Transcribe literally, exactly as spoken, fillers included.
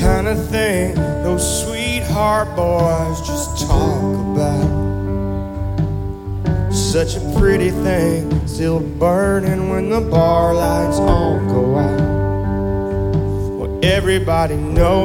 kind of thing those sweetheart boys just talk about. Such a pretty thing, still burning when the bar lights all go out. Well, everybody knows